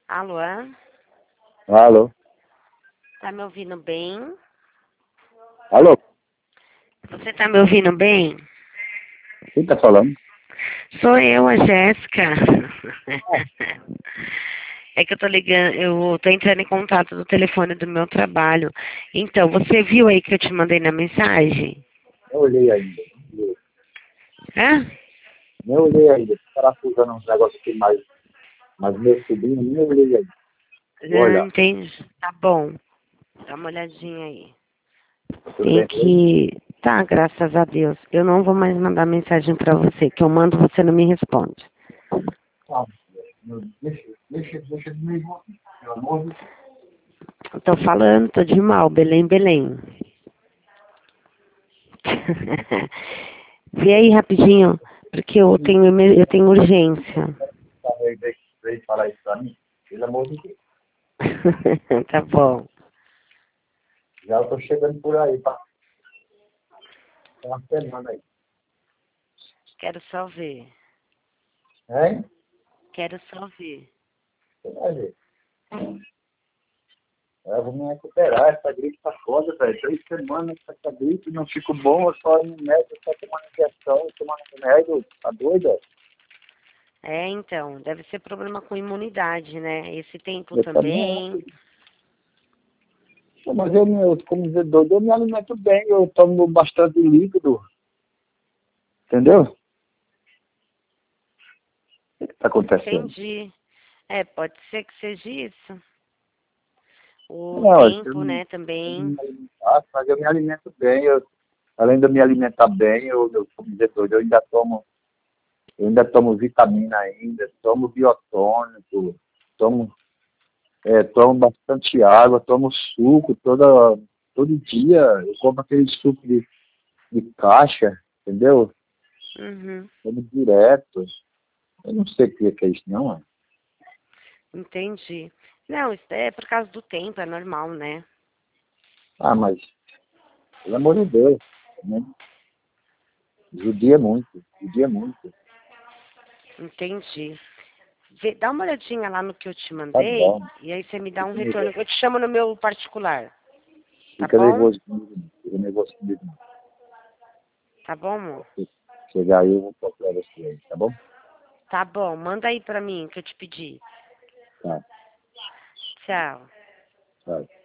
Alô? Alô? Tá me ouvindo bem? Alô? Você tá me ouvindo bem? Quem tá falando? Sou eu, a Jéssica. É que eu tô ligando, eu tô entrando em contato do telefone do meu trabalho. Então, você viu aí que eu te mandei na mensagem? Nem olhei ainda. Hã? Nem olhei ainda. Tô parafusando uns negócios aqui mais meu sobrinho, nem olhei ainda. Vou Não, olhar. entendi. Tá bom. Dá uma olhadinha aí. Tudo Tem bem com ele? que... Tá, graças a Deus. Eu não vou mais mandar mensagem pra você. Que eu mando, você não me responde. Ah, deixa de me envolver. Pelo amor de Deus. Eu tô falando, tô de mal. Belém, Belém. Vê aí rapidinho, porque eu tenho urgência. Tá, veio falar isso pra mim? Pelo amor de Deus. Tá bom. Já eu tô chegando por aí, tá? Tem uma semana aí. Quero só ver. Hein? Quero só ver. Você vai ver. Eu vou me recuperar. Essa gripe tá foda, velho. 3 semanas com essa gripe, não fico bom. Eu só em médico, só tomando injeção, tomando remédio. Tá doida? É, então, deve ser problema com imunidade, né? Esse tempo Eu também também. acho. Pô, mas como dizer doido, eu me alimento bem. Eu tomo bastante líquido. Entendeu? O que tá acontecendo? Entendi. É, pode ser que seja isso. O Não, tempo, né, eu não também. me alimento, mas eu me alimento bem. Além de eu me alimentar bem, como dizer doido, eu ainda tomo vitamina ainda, tomo biotônico, tomo tomo bastante água, tomo suco todo dia. Eu compro aquele suco de caixa, entendeu? Uhum, Tomo direto. Eu não sei o que é isso, não. É. entendi. Não, isso é por causa do tempo, é normal, né? Ah, mas, pelo amor de Deus, né? Judia muito, judia muito. Entendi. Dá uma olhadinha lá no que eu te Tá mandei bom. e aí você me dá um Fica retorno. nervoso, Eu te chamo no meu particular, tá fica bom? nervoso comigo, não. Fica nervoso comigo. Não. Tá bom, amor? Chegar aí, eu vou procurar você aí, tá bom? Tá bom, manda aí pra mim que eu te pedi. Tá, Tchau. tá.